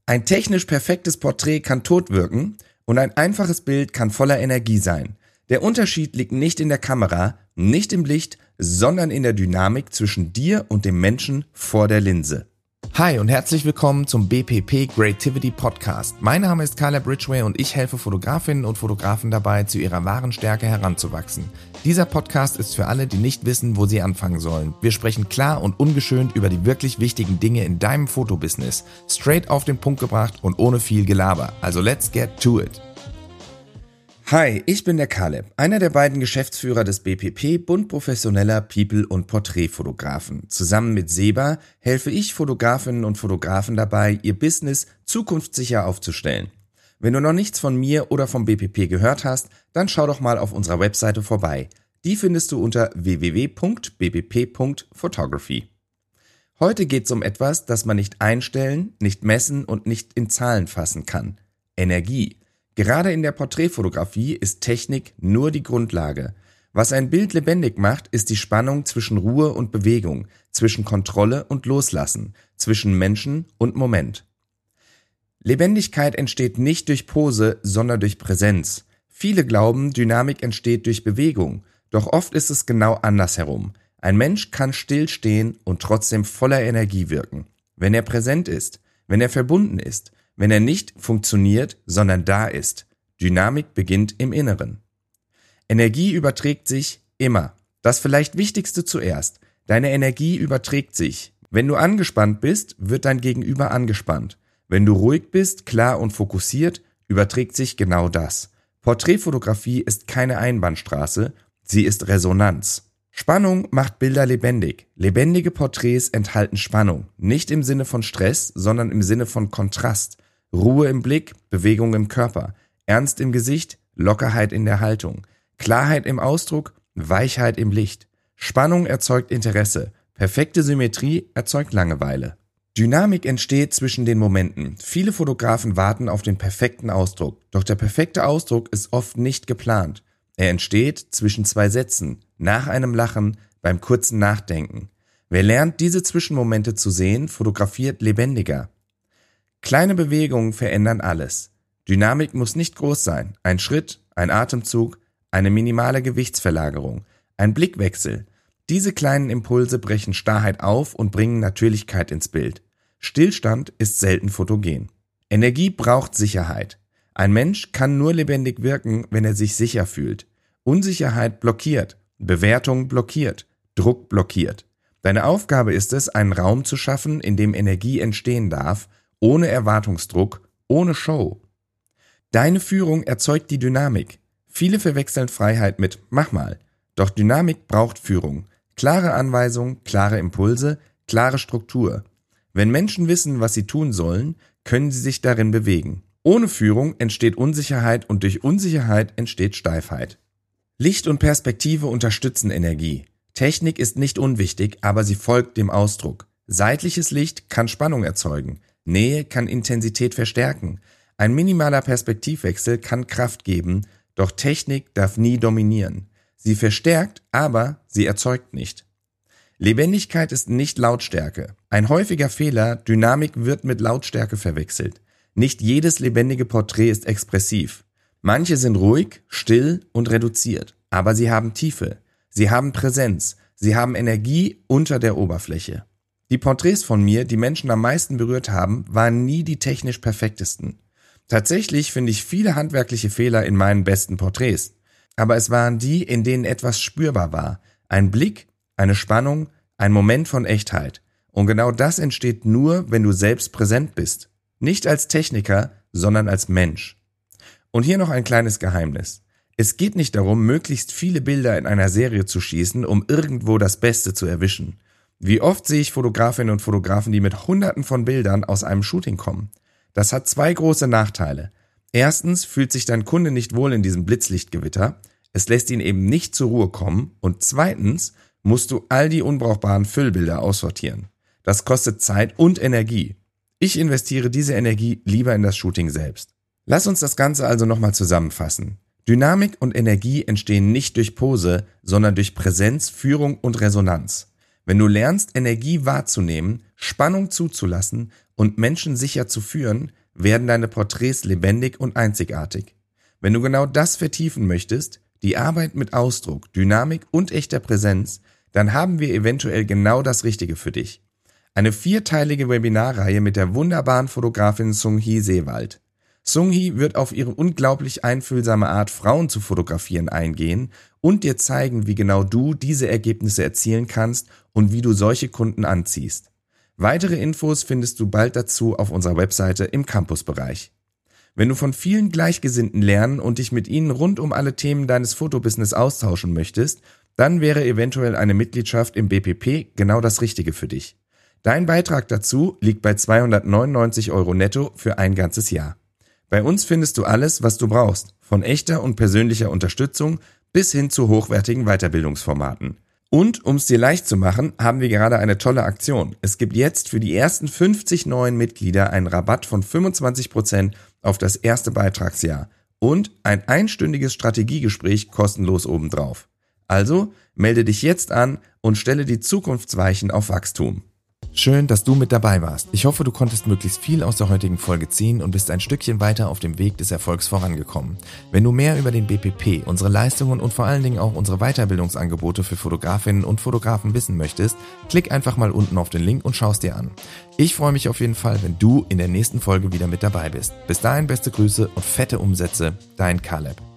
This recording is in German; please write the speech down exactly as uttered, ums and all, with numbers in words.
Ein technisch perfektes Porträt kann tot wirken und ein einfaches Bild kann voller Energie sein. Der Unterschied liegt nicht in der Kamera, nicht im Licht, sondern in der Dynamik zwischen dir und dem Menschen vor der Linse. Hi und herzlich willkommen zum B P P Creativity Podcast. Mein Name ist Caleb Ridgway und ich helfe Fotografinnen und Fotografen dabei, zu ihrer wahren Stärke heranzuwachsen. Dieser Podcast ist für alle, die nicht wissen, wo sie anfangen sollen. Wir sprechen klar und ungeschönt über die wirklich wichtigen Dinge in deinem Fotobusiness. Straight auf den Punkt gebracht und ohne viel Gelaber. Also let's get to it. Hi, ich bin der Caleb, einer der beiden Geschäftsführer des B P P, Bund professioneller People- und Porträtfotografen. Zusammen mit Seba helfe ich Fotografinnen und Fotografen dabei, ihr Business zukunftssicher aufzustellen. Wenn du noch nichts von mir oder vom B P P gehört hast, dann schau doch mal auf unserer Webseite vorbei. Die findest du unter w w w punkt b p p punkt photography. Heute geht's um etwas, das man nicht einstellen, nicht messen und nicht in Zahlen fassen kann. Energie. Gerade in der Porträtfotografie ist Technik nur die Grundlage. Was ein Bild lebendig macht, ist die Spannung zwischen Ruhe und Bewegung, zwischen Kontrolle und Loslassen, zwischen Menschen und Moment. Lebendigkeit entsteht nicht durch Pose, sondern durch Präsenz. Viele glauben, Dynamik entsteht durch Bewegung, doch oft ist es genau andersherum. Ein Mensch kann stillstehen und trotzdem voller Energie wirken, wenn er präsent ist, wenn er verbunden ist, wenn er nicht funktioniert, sondern da ist. Dynamik beginnt im Inneren. Energie überträgt sich immer. Das vielleicht Wichtigste zuerst. Deine Energie überträgt sich. Wenn du angespannt bist, wird dein Gegenüber angespannt. Wenn du ruhig bist, klar und fokussiert, überträgt sich genau das. Porträtfotografie ist keine Einbahnstraße, sie ist Resonanz. Spannung macht Bilder lebendig. Lebendige Porträts enthalten Spannung. Nicht im Sinne von Stress, sondern im Sinne von Kontrast. Ruhe im Blick, Bewegung im Körper, Ernst im Gesicht, Lockerheit in der Haltung, Klarheit im Ausdruck, Weichheit im Licht. Spannung erzeugt Interesse, perfekte Symmetrie erzeugt Langeweile. Dynamik entsteht zwischen den Momenten. Viele Fotografen warten auf den perfekten Ausdruck, doch der perfekte Ausdruck ist oft nicht geplant. Er entsteht zwischen zwei Sätzen, nach einem Lachen, beim kurzen Nachdenken. Wer lernt, diese Zwischenmomente zu sehen, fotografiert lebendiger. Kleine Bewegungen verändern alles. Dynamik muss nicht groß sein. Ein Schritt, ein Atemzug, eine minimale Gewichtsverlagerung, ein Blickwechsel. Diese kleinen Impulse brechen Starrheit auf und bringen Natürlichkeit ins Bild. Stillstand ist selten fotogen. Energie braucht Sicherheit. Ein Mensch kann nur lebendig wirken, wenn er sich sicher fühlt. Unsicherheit blockiert, Bewertung blockiert, Druck blockiert. Deine Aufgabe ist es, einen Raum zu schaffen, in dem Energie entstehen darf, ohne Erwartungsdruck, ohne Show. Deine Führung erzeugt die Dynamik. Viele verwechseln Freiheit mit mach mal. Doch Dynamik braucht Führung. Klare Anweisungen, klare Impulse, klare Struktur. Wenn Menschen wissen, was sie tun sollen, können sie sich darin bewegen. Ohne Führung entsteht Unsicherheit und durch Unsicherheit entsteht Steifheit. Licht und Perspektive unterstützen Energie. Technik ist nicht unwichtig, aber sie folgt dem Ausdruck. Seitliches Licht kann Spannung erzeugen. Nähe kann Intensität verstärken. Ein minimaler Perspektivwechsel kann Kraft geben, doch Technik darf nie dominieren. Sie verstärkt, aber sie erzeugt nicht. Lebendigkeit ist nicht Lautstärke. Ein häufiger Fehler, Dynamik wird mit Lautstärke verwechselt. Nicht jedes lebendige Porträt ist expressiv. Manche sind ruhig, still und reduziert, aber sie haben Tiefe. Sie haben Präsenz. Sie haben Energie unter der Oberfläche. Die Porträts von mir, die Menschen am meisten berührt haben, waren nie die technisch perfektesten. Tatsächlich finde ich viele handwerkliche Fehler in meinen besten Porträts. Aber es waren die, in denen etwas spürbar war. Ein Blick, eine Spannung, ein Moment von Echtheit. Und genau das entsteht nur, wenn du selbst präsent bist. Nicht als Techniker, sondern als Mensch. Und hier noch ein kleines Geheimnis. Es geht nicht darum, möglichst viele Bilder in einer Serie zu schießen, um irgendwo das Beste zu erwischen. Wie oft sehe ich Fotografinnen und Fotografen, die mit Hunderten von Bildern aus einem Shooting kommen. Das hat zwei große Nachteile. Erstens fühlt sich dein Kunde nicht wohl in diesem Blitzlichtgewitter. Es lässt ihn eben nicht zur Ruhe kommen. Und zweitens musst du all die unbrauchbaren Füllbilder aussortieren. Das kostet Zeit und Energie. Ich investiere diese Energie lieber in das Shooting selbst. Lass uns das Ganze also nochmal zusammenfassen. Dynamik und Energie entstehen nicht durch Pose, sondern durch Präsenz, Führung und Resonanz. Wenn du lernst, Energie wahrzunehmen, Spannung zuzulassen und Menschen sicher zu führen, werden deine Porträts lebendig und einzigartig. Wenn du genau das vertiefen möchtest, die Arbeit mit Ausdruck, Dynamik und echter Präsenz, dann haben wir eventuell genau das Richtige für dich. Eine vierteilige Webinarreihe mit der wunderbaren Fotografin Sung-Hee Seewald. Sung-Hee wird auf ihre unglaublich einfühlsame Art, Frauen zu fotografieren, eingehen und dir zeigen, wie genau du diese Ergebnisse erzielen kannst und wie du solche Kunden anziehst. Weitere Infos findest du bald dazu auf unserer Webseite im Campusbereich. Wenn du von vielen Gleichgesinnten lernen und dich mit ihnen rund um alle Themen deines Fotobusiness austauschen möchtest, dann wäre eventuell eine Mitgliedschaft im B P P genau das Richtige für dich. Dein Beitrag dazu liegt bei zweihundertneunundneunzig Euro netto für ein ganzes Jahr. Bei uns findest du alles, was du brauchst, von echter und persönlicher Unterstützung bis hin zu hochwertigen Weiterbildungsformaten. Und um es dir leicht zu machen, haben wir gerade eine tolle Aktion. Es gibt jetzt für die ersten fünfzig neuen Mitglieder einen Rabatt von fünfundzwanzig Prozent auf das erste Beitragsjahr und ein einstündiges Strategiegespräch kostenlos obendrauf. Also melde dich jetzt an und stelle die Zukunftsweichen auf Wachstum. Schön, dass du mit dabei warst. Ich hoffe, du konntest möglichst viel aus der heutigen Folge ziehen und bist ein Stückchen weiter auf dem Weg des Erfolgs vorangekommen. Wenn du mehr über den B P P, unsere Leistungen und vor allen Dingen auch unsere Weiterbildungsangebote für Fotografinnen und Fotografen wissen möchtest, klick einfach mal unten auf den Link und schau es dir an. Ich freue mich auf jeden Fall, wenn du in der nächsten Folge wieder mit dabei bist. Bis dahin beste Grüße und fette Umsätze, dein Caleb.